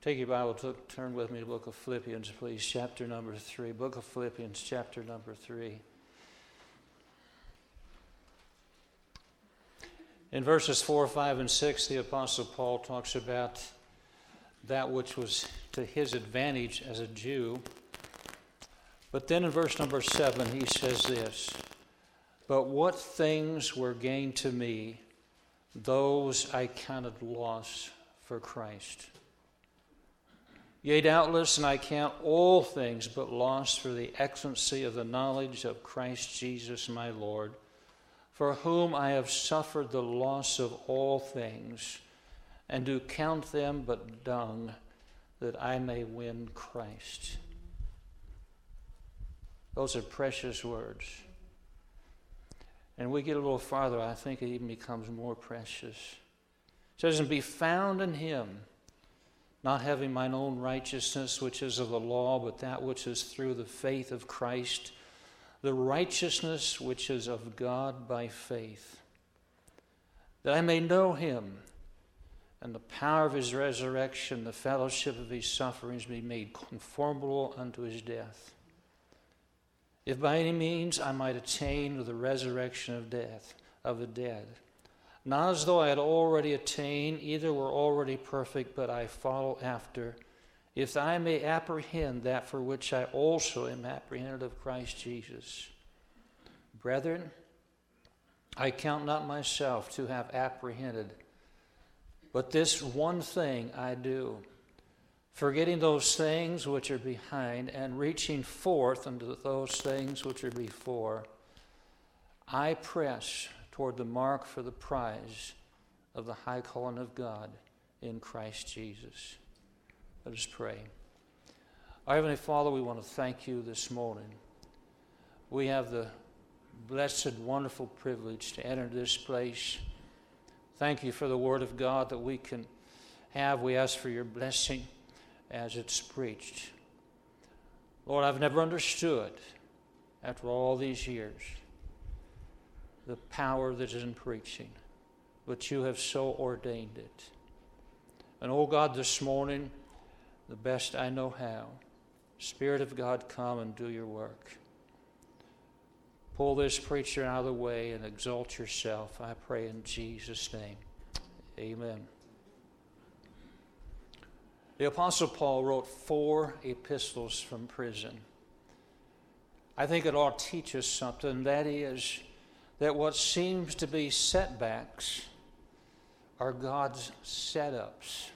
Take your Bible, turn with me to the book of Philippians, please, chapter number 3. Book of Philippians, chapter number 3. In verses 4, 5, and 6, the Apostle Paul talks about that which was to his advantage as a Jew. But then in verse number 7, he says this, "But what things were gain to me, those I counted loss for Christ. Yea, doubtless, and I count all things but loss for the excellency of the knowledge of Christ Jesus my Lord, for whom I have suffered the loss of all things, and do count them but dung, that I may win Christ." Those are precious words. And we get a little farther, I think it even becomes more precious. It says, "And be found in him, not having mine own righteousness, which is of the law, but that which is through the faith of Christ, the righteousness which is of God by faith, that I may know him, and the power of his resurrection, the fellowship of his sufferings, be made conformable unto his death, if by any means I might attain to the resurrection of the dead. Not as though I had already attained, either were already perfect, but I follow after, if I may apprehend that for which I also am apprehended of Christ Jesus. Brethren, I count not myself to have apprehended, but this one thing I do, forgetting those things which are behind, and reaching forth unto those things which are before, I press toward the mark for the prize of the high calling of God in Christ Jesus." Let us pray. Our Heavenly Father, we want to thank you this morning. We have the blessed, wonderful privilege to enter this place. Thank you for the Word of God that we can have. We ask for your blessing as it's preached. Lord, I've never understood, after all these years, the power that is in preaching, but you have so ordained it. And, oh God, this morning, the best I know how, Spirit of God, come and do your work. Pull this preacher out of the way and exalt yourself, I pray in Jesus' name. Amen. The Apostle Paul wrote 4 epistles from prison. I think it ought to teach us something, that is, that what seems to be setbacks are God's setups.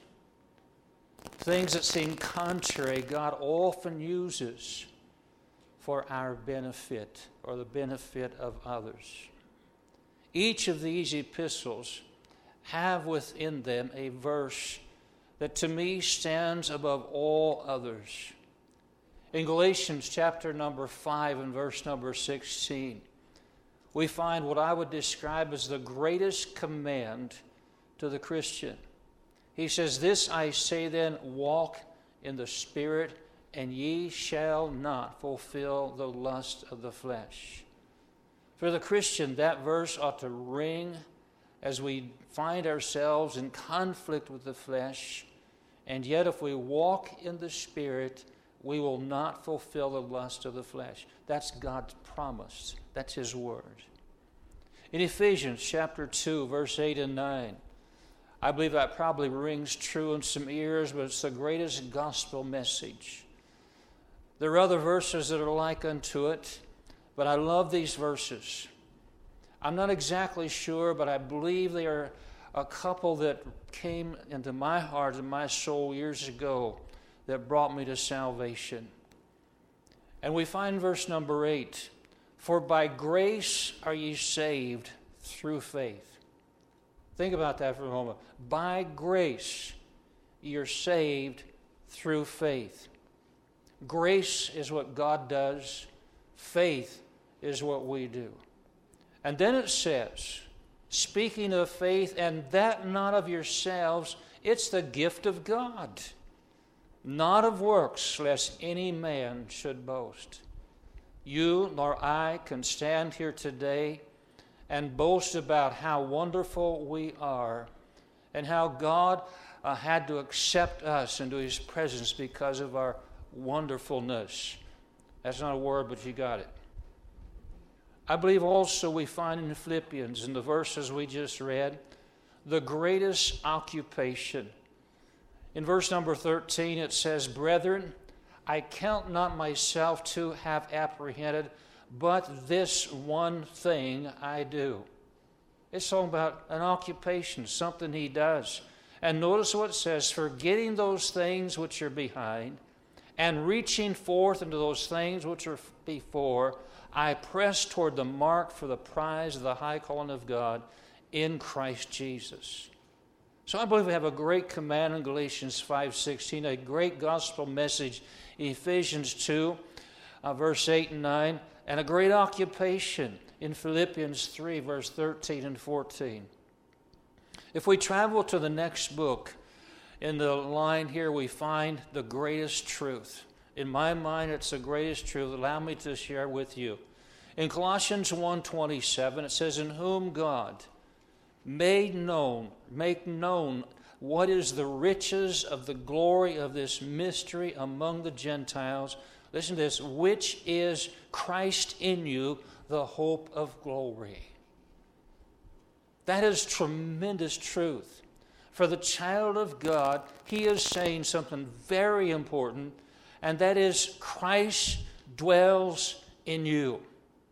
Things that seem contrary, God often uses for our benefit or the benefit of others. Each of these epistles have within them a verse that to me stands above all others. In Galatians chapter number 5 and verse number 16, we find what I would describe as the greatest command to the Christian. He says, "This I say then, walk in the Spirit, and ye shall not fulfill the lust of the flesh." For the Christian, that verse ought to ring as we find ourselves in conflict with the flesh, and yet if we walk in the Spirit, we will not fulfill the lust of the flesh. That's God's promise. That's his word. In Ephesians chapter 2, verse 8 and 9, I believe that probably rings true in some ears, but it's the greatest gospel message. There are other verses that are like unto it, but I love these verses. I'm not exactly sure, but I believe they are a couple that came into my heart and my soul years ago that brought me to salvation. And we find verse number 8, "For by grace are ye saved through faith." Think about that for a moment. By grace you're saved through faith. Grace is what God does. Faith is what we do. And then it says, speaking of faith, "and that not of yourselves, it's the gift of God, not of works, lest any man should boast." You nor I can stand here today and boast about how wonderful we are and how God had to accept us into His presence because of our wonderfulness. That's not a word, but you got it. I believe also we find in Philippians, in the verses we just read, the greatest occupation. In verse number 13, it says, "Brethren, I count not myself to have apprehended, but this one thing I do." It's talking about an occupation, something he does. And notice what it says, "Forgetting those things which are behind, and reaching forth into those things which are before, I press toward the mark for the prize of the high calling of God in Christ Jesus." So I believe we have a great command in Galatians 5:16, a great gospel message in Ephesians 2, verse 8 and 9, and a great occupation in Philippians 3, verse 13 and 14. If we travel to the next book, in the line here we find the greatest truth. In my mind, it's the greatest truth. Allow me to share with you. In Colossians 1:27, it says, "In whom God make known what is the riches of the glory of this mystery among the Gentiles." Listen to this, "which is Christ in you, the hope of glory." That is tremendous truth. For the child of God, he is saying something very important, and that is Christ dwells in you.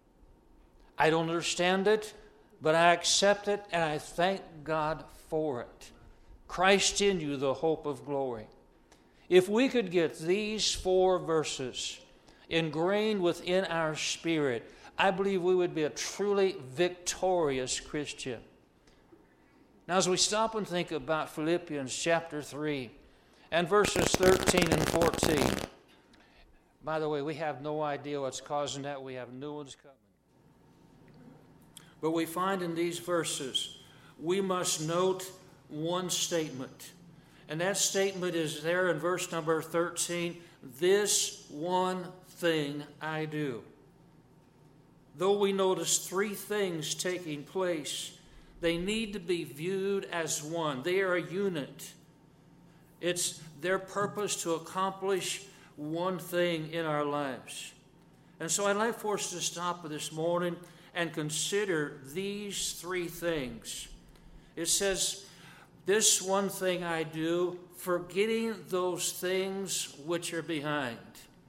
I don't understand it, but I accept it, and I thank God for it. Christ in you, the hope of glory. If we could get these 4 verses ingrained within our spirit, I believe we would be a truly victorious Christian. Now, as we stop and think about Philippians chapter 3 and verses 13 and 14, by the way, we have no idea what's causing that. We have new ones coming. But we find in these verses, we must note one statement. And that statement is there in verse number 13, "This one thing I do." Though we notice 3 things taking place, they need to be viewed as one. They are a unit. It's their purpose to accomplish one thing in our lives. And so I'd like for us to stop this morning and consider these 3 things. It says, "This one thing I do, forgetting those things which are behind."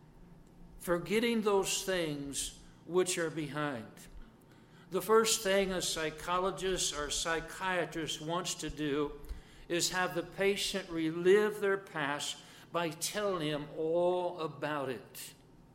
Forgetting those things which are behind. The first thing a psychologist or psychiatrist wants to do is have the patient relive their past by telling him all about it.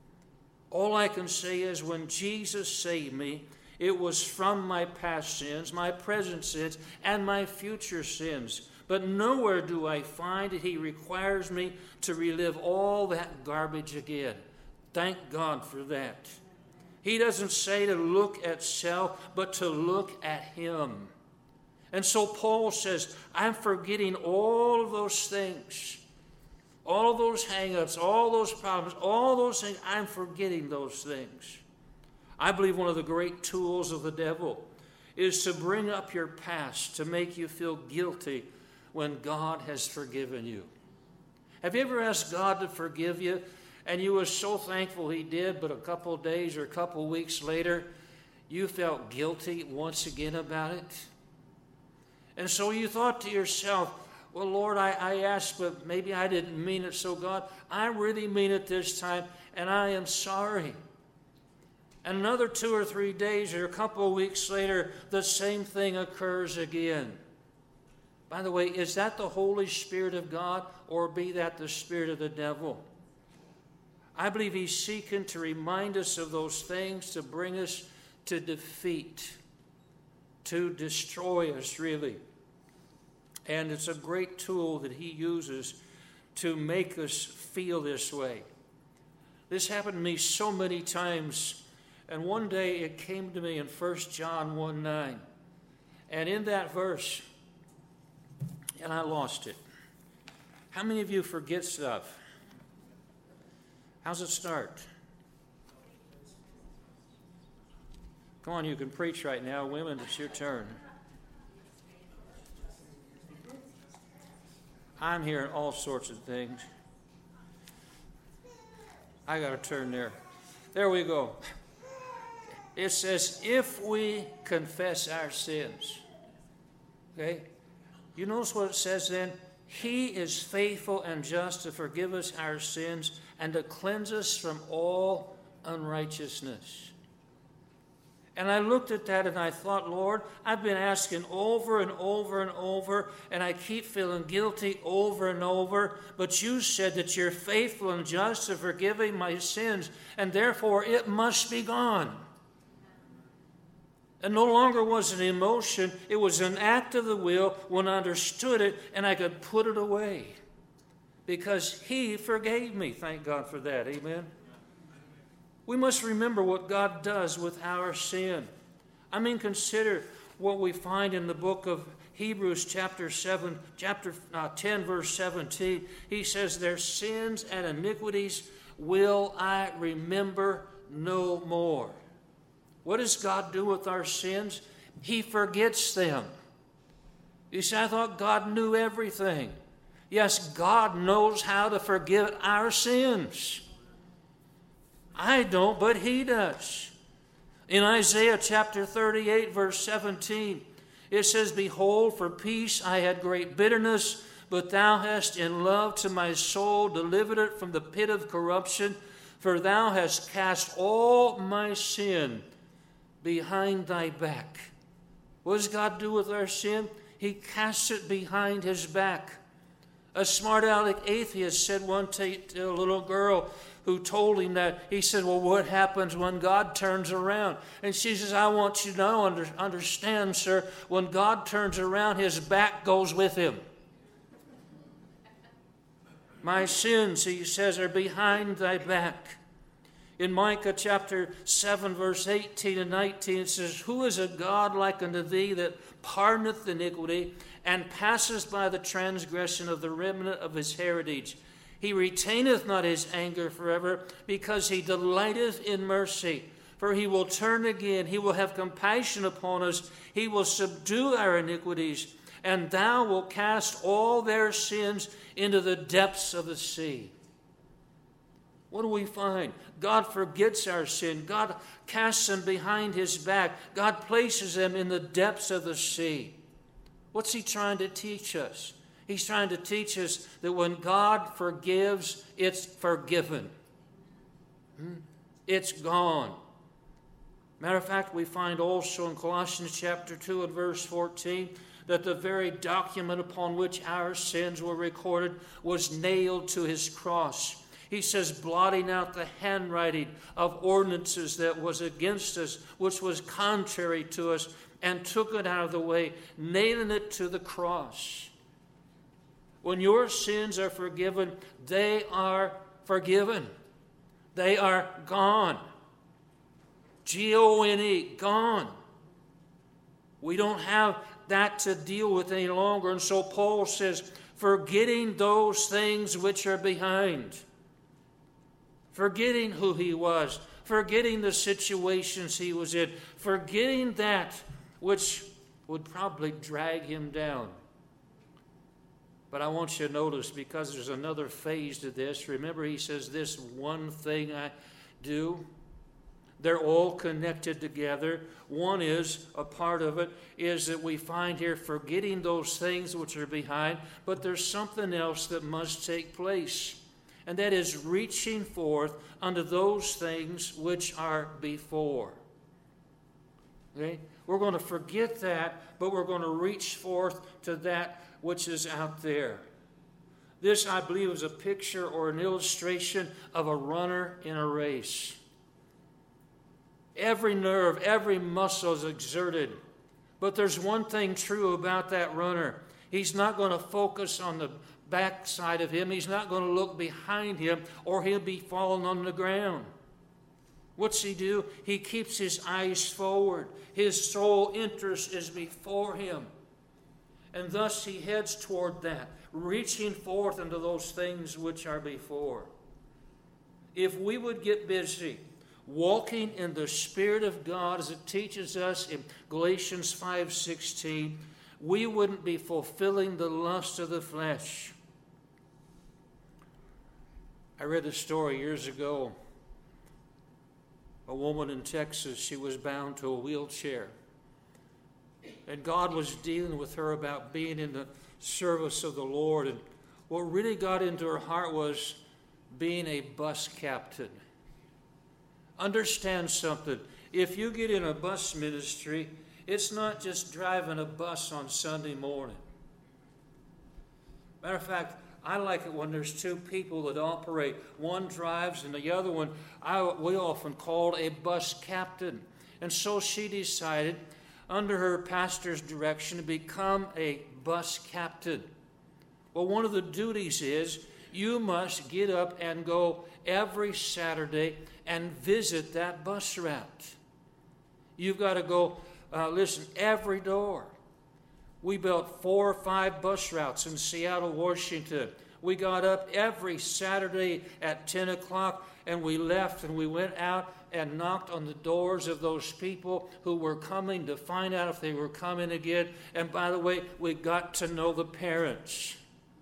All I can say is when Jesus saved me, it was from my past sins, my present sins, and my future sins. But nowhere do I find that He requires me to relive all that garbage again. Thank God for that. He doesn't say to look at self, but to look at Him. And so Paul says, I'm forgetting all of those things, all of those hang-ups, all those problems, all those things. I'm forgetting those things. I believe one of the great tools of the devil is to bring up your past to make you feel guilty when God has forgiven you. Have you ever asked God to forgive you and you were so thankful He did, but a couple of days or a couple of weeks later, you felt guilty once again about it? And so you thought to yourself, well, Lord, I asked, but maybe I didn't mean it. So God, I really mean it this time, and I am sorry. And another 2 or 3 days or a couple of weeks later, the same thing occurs again. By the way, is that the Holy Spirit of God, or be that the spirit of the devil? I believe He's seeking to remind us of those things to bring us to defeat, to destroy us, really. And it's a great tool that He uses to make us feel this way. This happened to me so many times. And one day it came to me in 1 John 1:9. And in that verse, and I lost it. How many of you forget stuff? How's it start? Come on, you can preach right now. Women, it's your turn. I'm hearing all sorts of things. I got to turn there. There we go. It says, if we confess our sins. Okay? You notice what it says then? He is faithful and just to forgive us our sins and to cleanse us from all unrighteousness. And I looked at that and I thought, Lord, I've been asking over and over and over, and I keep feeling guilty over and over. But you said that you're faithful and just to forgiving my sins, and therefore it must be gone. And no longer was it an emotion, it was an act of the will when I understood it and I could put it away. Because He forgave me. Thank God for that. Amen. We must remember what God does with our sin. I mean, consider what we find in the book of Hebrews chapter 10, verse 17. He says, their sins and iniquities will I remember no more. What does God do with our sins? He forgets them. You say, I thought God knew everything. Yes, God knows how to forgive our sins. I don't, but He does. In Isaiah chapter 38, verse 17, it says, behold, for peace I had great bitterness, but thou hast in love to my soul delivered it from the pit of corruption, for thou hast cast all my sin behind thy back. What does God do with our sin? He casts it behind His back. A smart aleck atheist said one to a little girl who told him that, he said, well, what happens when God turns around? And she says, I want you to know, understand, sir, when God turns around, His back goes with Him. My sins, he says, are behind thy back. In Micah chapter 7, verse 18 and 19, it says, who is a God like unto thee that pardoneth iniquity and passeth by the transgression of the remnant of his heritage? He retaineth not his anger forever, because he delighteth in mercy. For he will turn again, he will have compassion upon us, he will subdue our iniquities, and thou wilt cast all their sins into the depths of the sea. What do we find? God forgets our sin. God casts them behind His back. God places them in the depths of the sea. What's He trying to teach us? He's trying to teach us that when God forgives, it's forgiven. It's gone. Matter of fact, we find also in Colossians chapter 2 and verse 14 that the very document upon which our sins were recorded was nailed to His cross. He says, blotting out the handwriting of ordinances that was against us, which was contrary to us, and took it out of the way, nailing it to the cross. When your sins are forgiven, they are forgiven. They are gone. G-O-N-E, gone. We don't have that to deal with any longer. And so Paul says, forgetting those things which are behind. Forgetting who he was, forgetting the situations he was in, forgetting that which would probably drag him down. But I want you to notice, because there's another phase to this. Remember, he says, this one thing I do. They're all connected together. One is, a part of it, is that we find here forgetting those things which are behind, but there's something else that must take place. And that is reaching forth unto those things which are before. Okay? We're going to forget that, but we're going to reach forth to that which is out there. This, I believe, is a picture or an illustration of a runner in a race. Every nerve, every muscle is exerted. But there's one thing true about that runner. He's not going to focus on the backside of him. He's not going to look behind him, or he'll be falling on the ground. What's he do? He keeps his eyes forward. His sole interest is before him. And thus he heads toward that, reaching forth into those things which are before. If we would get busy walking in the Spirit of God, as it teaches us in Galatians 5:16, we wouldn't be fulfilling the lust of the flesh. I read a story years ago. A woman in Texas, she was bound to a wheelchair. And God was dealing with her about being in the service of the Lord. And what really got into her heart was being a bus captain. Understand something. If you get in a bus ministry, it's not just driving a bus on Sunday morning. Matter of fact, I like it when there's two people that operate. One drives and the other one, we often call a bus captain. And so she decided, under her pastor's direction, to become a bus captain. Well, one of the duties is you must get up and go every Saturday and visit that bus route. You've got to go, every door. We built 4 or 5 bus routes in Seattle, Washington. We got up every Saturday at 10 o'clock and we left and we went out and knocked on the doors of those people who were coming to find out if they were coming again. And by the way, we got to know the parents.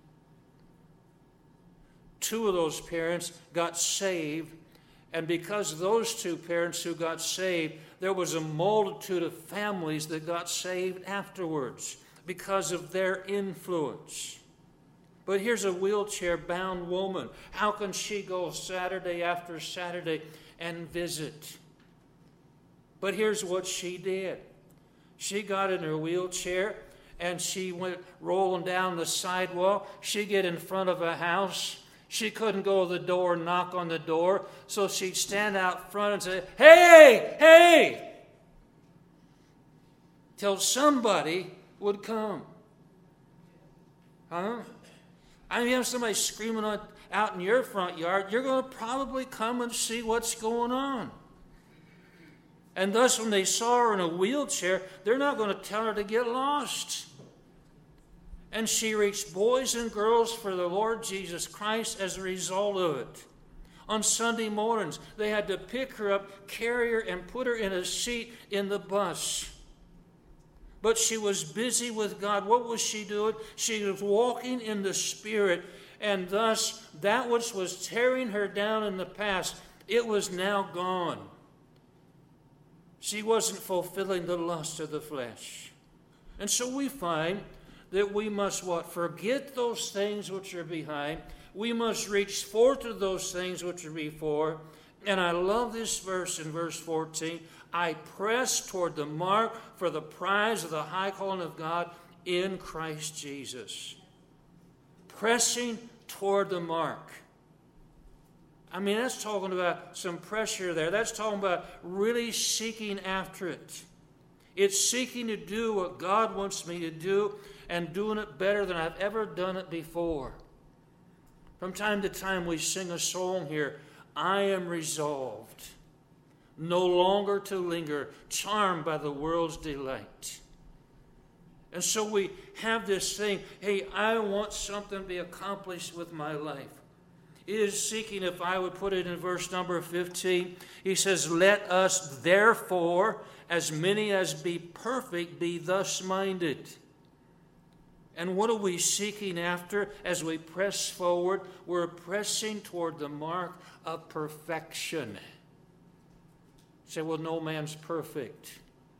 2 of those parents got saved. And because of those 2 parents who got saved, there was a multitude of families that got saved afterwards because of their influence. But here's a wheelchair-bound woman. How can she go Saturday after Saturday and visit? But here's what she did. She got in her wheelchair and she went rolling down the sidewalk. She'd get in front of a house. She couldn't go to the door and knock on the door, so she'd stand out front and say, "Hey, hey!" till somebody would come. Huh? I mean, you have somebody screaming out in your front yard, you're going to probably come and see what's going on. And thus, when they saw her in a wheelchair, they're not going to tell her to get lost. And she reached boys and girls for the Lord Jesus Christ as a result of it. On Sunday mornings, they had to pick her up, carry her, and put her in a seat in the bus. But she was busy with God. What was she doing? She was walking in the Spirit, and thus that which was tearing her down in the past, it was now gone. She wasn't fulfilling the lust of the flesh. And so we find that we must what? Forget those things which are behind. We must reach forth to those things which are before. And I love this verse in verse 14. I press toward the mark for the prize of the high calling of God in Christ Jesus. Pressing toward the mark. I mean, that's talking about some pressure there. That's talking about really seeking after it. It's seeking to do what God wants me to do and doing it better than I've ever done it before. From time to time we sing a song here, I am resolved no longer to linger, charmed by the world's delight. And so we have this thing, hey, I want something to be accomplished with my life. It is seeking, if I would put it in verse number 15, he says, let us therefore, as many as be perfect, be thus minded. And what are we seeking after as we press forward? We're pressing toward the mark of perfection. You say, well, no man's perfect.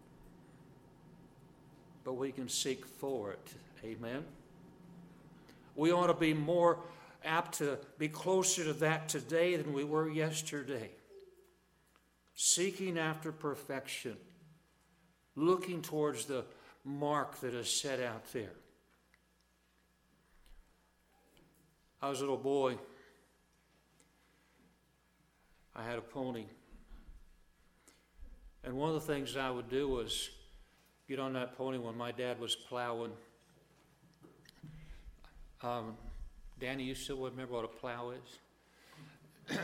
But we can seek for it. Amen? We ought to be more apt to be closer to that today than we were yesterday. Seeking after perfection. Looking towards the mark that is set out there. I was a little boy. I had a pony. And one of the things I would do was get on that pony when my dad was plowing. Danny, you still remember what a plow is?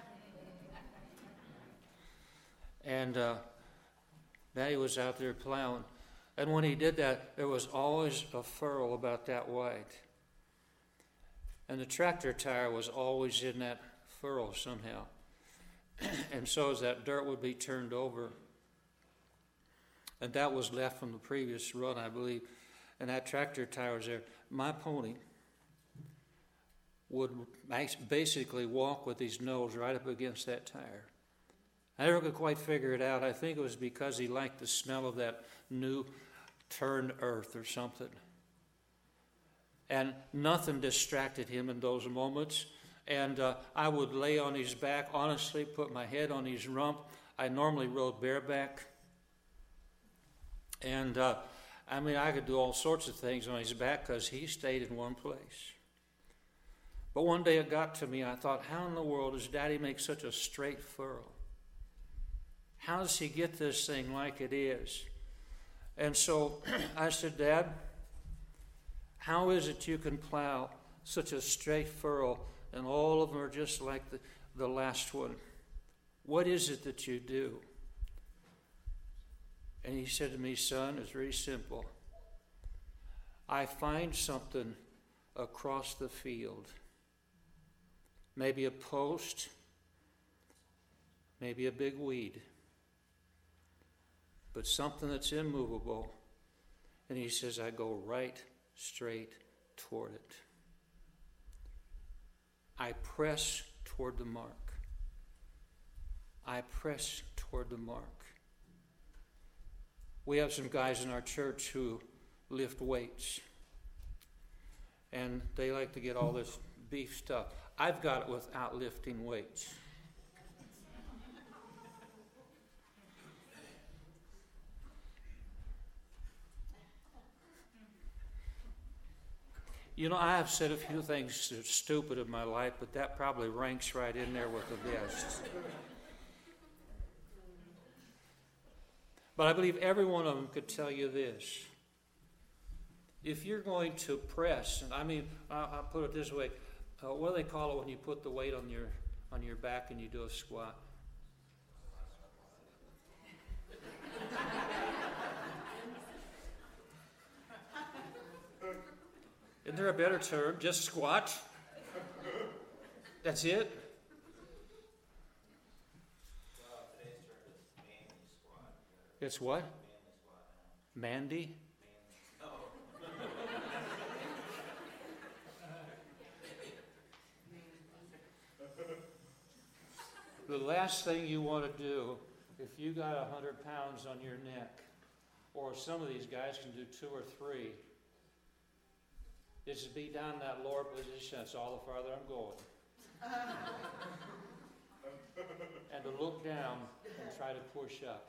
And Daddy was out there plowing. And when he did that, there was always a furrow about that wide. And the tractor tire was always in that furrow somehow. And so as that dirt would be turned over, and that was left from the previous run, I believe, and that tractor tire was there, my pony would basically walk with his nose right up against that tire. I never could quite figure it out. I think it was because he liked the smell of that new turned earth or something. And nothing distracted him in those moments. And I would lay on his back, honestly, put my head on his rump. I normally rode bareback. And I could do all sorts of things on his back because he stayed in one place. But one day it got to me. I thought, how in the world does Daddy make such a straight furrow? How does he get this thing like it is? And so I said, Dad, how is it you can plow such a straight furrow and all of them are just like the last one? What is it that you do? And he said to me, son, it's very simple. I find something across the field. Maybe a post, maybe a big weed, but something that's immovable. And he says, I go right straight toward it. I press toward the mark. I press toward the mark. We have some guys in our church who lift weights. And they like to get all this beef stuff. I've got it without lifting weights. You know, I have said a few things that are stupid in my life, but that probably ranks right in there with the best. But I believe every one of them could tell you this. If you're going to press, and I'll put it this way, what do they call it when you put the weight on your back and you do a squat? Isn't there a better term? Just squat? That's it? Well, today's term is manly squat. It's what? Manly squat. Mandy? The last thing you want to do, if you got 100 pounds on your neck, or some of these guys can do 2 or 3, is to be down in that lower position. That's all the farther I'm going. And to look down and try to push up.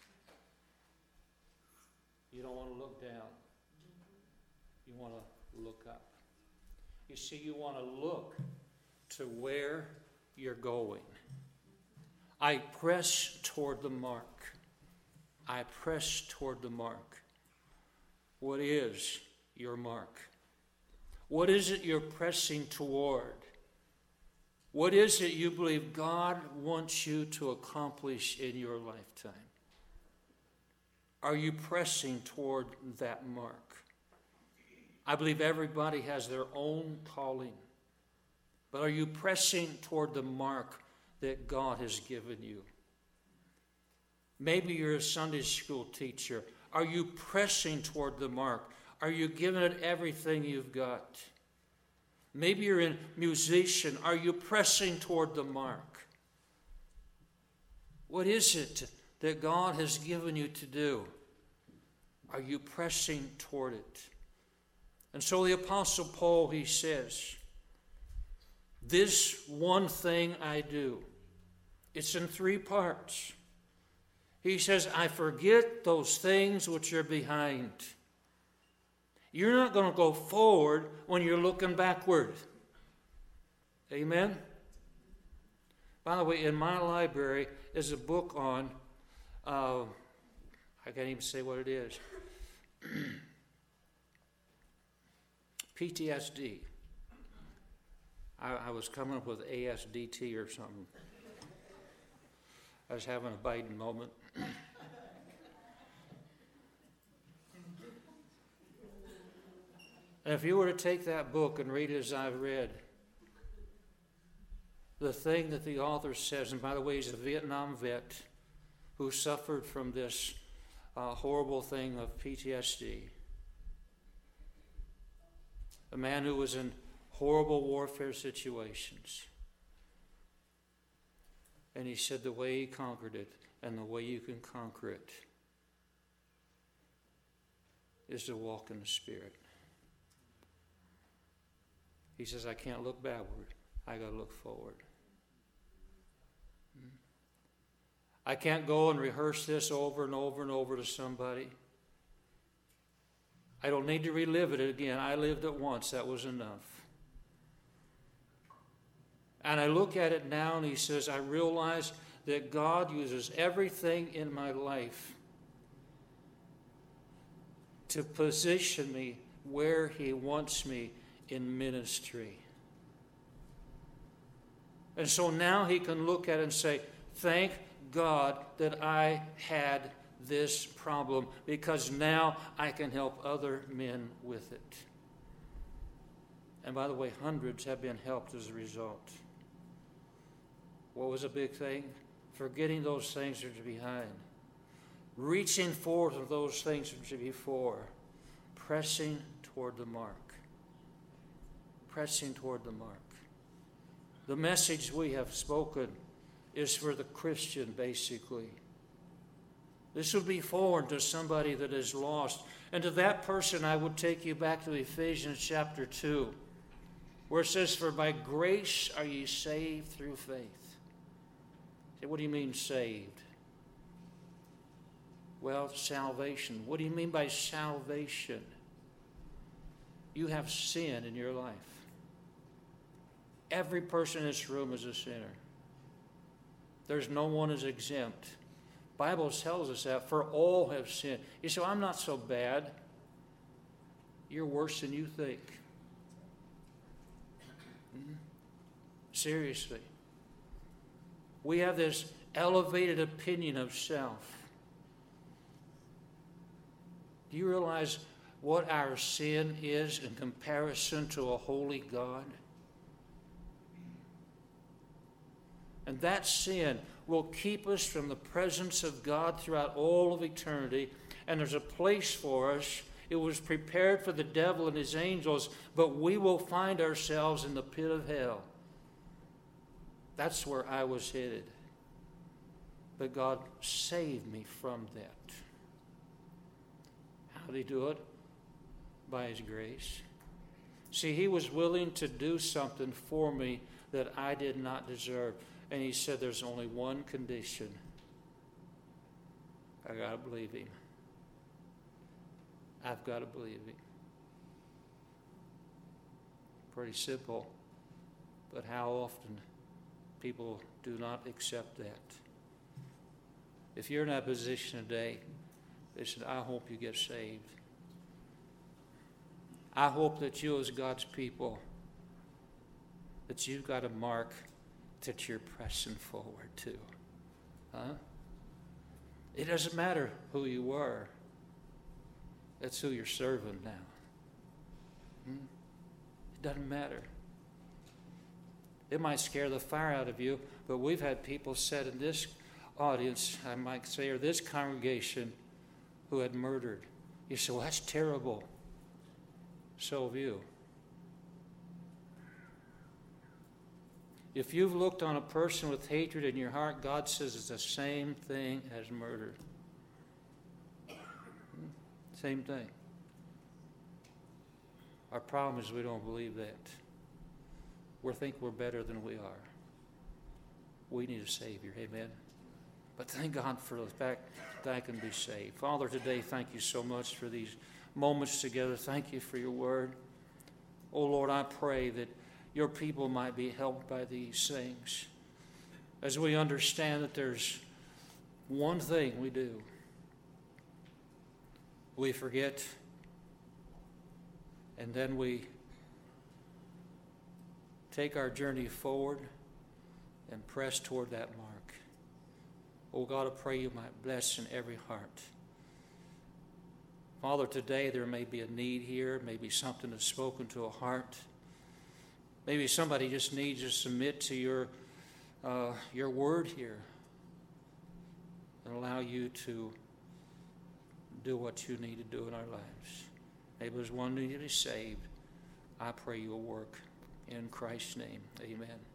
You don't want to look down. You want to look up. You see, you want to look to where you're going. I press toward the mark. I press toward the mark. What is your mark? What is it you're pressing toward? What is it you believe God wants you to accomplish in your lifetime? Are you pressing toward that mark? I believe everybody has their own calling. But are you pressing toward the mark that God has given you? Maybe you're a Sunday school teacher. Are you pressing toward the mark? Are you giving it everything you've got? Maybe you're a musician. Are you pressing toward the mark? What is it that God has given you to do? Are you pressing toward it? And so the Apostle Paul, he says, this one thing I do. It's in 3 parts. He says, I forget those things which are behind. You're not going to go forward when you're looking backward. Amen? By the way, in my library is a book on, I can't even say what it is, PTSD. I was coming up with ASDT or something. I was having a Biden moment. And if you were to take that book and read it as I've read, the thing that the author says, and by the way, he's a Vietnam vet who suffered from this horrible thing of PTSD. A man who was in horrible warfare situations. And he said the way he conquered it, and the way you can conquer it, is to walk in the Spirit. He says, I can't look backward. I got to look forward. I can't go and rehearse this over and over and over to somebody. I don't need to relive it again. I lived it once. That was enough. And I look at it now, and he says, I realize that God uses everything in my life to position me where he wants me in ministry. And so now he can look at it and say, thank God that I had this problem, because now I can help other men with it. And by the way, hundreds have been helped as a result. What was a big thing? Forgetting those things that are behind. Reaching forward to those things that are before. Pressing toward the mark. Pressing toward the mark. The message we have spoken is for the Christian, basically. This would be foreign to somebody that is lost. And to that person, I would take you back to Ephesians chapter 2, where it says, for by grace are ye saved through faith. Say, what do you mean saved? Well, salvation. What do you mean by salvation? You have sin in your life. Every person in this room is a sinner. There's no one is exempt. Bible tells us that, for all have sinned. You say, well, I'm not so bad. You're worse than you think. Seriously. We have this elevated opinion of self. Do you realize what our sin is in comparison to a holy God? And that sin will keep us from the presence of God throughout all of eternity. And there's a place for us. It was prepared for the devil and his angels, but we will find ourselves in the pit of hell. That's where I was headed. But God saved me from that. How did he do it? By his grace. See, he was willing to do something for me that I did not deserve. And he said, there's only one condition. I got to believe him. I've got to believe him. Pretty simple. But how often people do not accept that. If you're in that position today, listen, I hope you get saved. I hope that you as God's people, that you've got a mark that you're pressing forward to. Huh? It doesn't matter who you were. That's who you're serving now. It doesn't matter. It might scare the fire out of you, but we've had people sit in this audience, I might say, or this congregation, who had murdered. You say, well, that's terrible. So have you. If you've looked on a person with hatred in your heart, God says it's the same thing as murder. Same thing. Our problem is we don't believe that. We think we're better than we are. We need a Savior, amen? But thank God for the fact that I can be saved. Father, today, thank you so much for these moments together. Thank you for your word. Oh, Lord, I pray that your people might be helped by these things. As we understand that there's one thing we do. We forget, and then we take our journey forward and press toward that mark. Oh God, I pray you might bless in every heart. Father, today there may be a need here, maybe something that's spoken to a heart. Maybe somebody just needs to submit to your word here and allow you to do what you need to do in our lives. Maybe there's one who needs to be saved. I pray you'll work In Christ's name, amen.